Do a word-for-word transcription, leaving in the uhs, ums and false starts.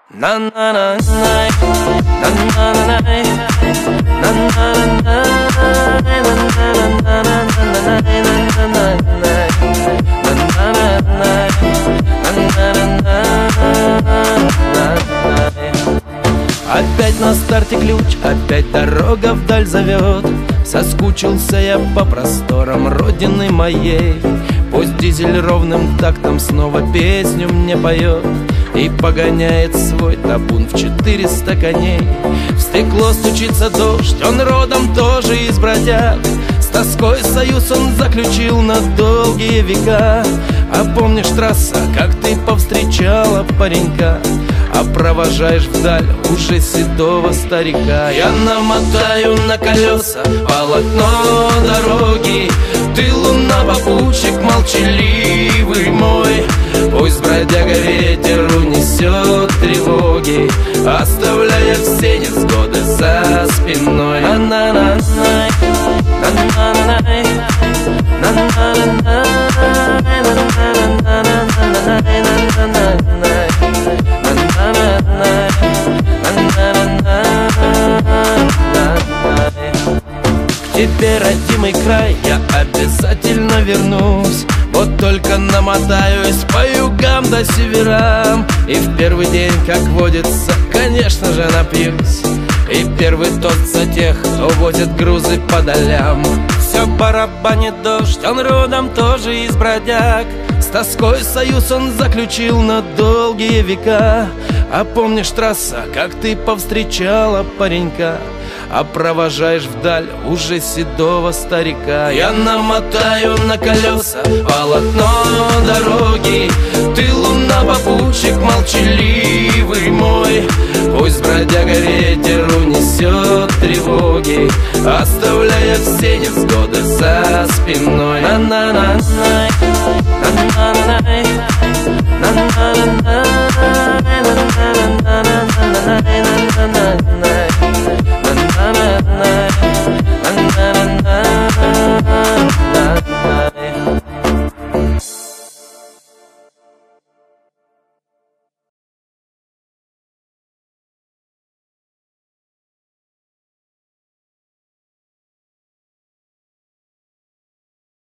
Опять на старте ключ, опять дорога вдаль зовет. Соскучился я по просторам родины моей. Пусть дизель ровным тактом снова песню мне поет и погоняет свой табун в четыреста коней. В стекло стучится дождь, он родом тоже из бродяг. С тоской союз он заключил на долгие века. А помнишь, трасса, как ты повстречала паренька, а провожаешь вдаль уже седого старика. Я намотаю на колеса полотно дороги, ты луна-попутчик молчаливый мой. Пусть бродяга ветер унесет тревоги, оставляя все невзгоды за спиной. К тебе, родимый край, я обязательно вернусь. Вот только намотаюсь по югам до северам, и в первый день, как водится, конечно же напьюсь. И первый тост за тех, кто возит грузы по долям. Все барабанит дождь, он родом тоже из бродяг. С тоской союз он заключил на долгие века. А помнишь, трасса, как ты повстречала паренька, а провожаешь вдаль уже седого старика. Я намотаю на колеса полотно дороги, ты луна-попутчик молчаливый мой. Пусть бродяга ветер унесет тревоги, оставляя все невзгоды за спиной. На-на-на-на,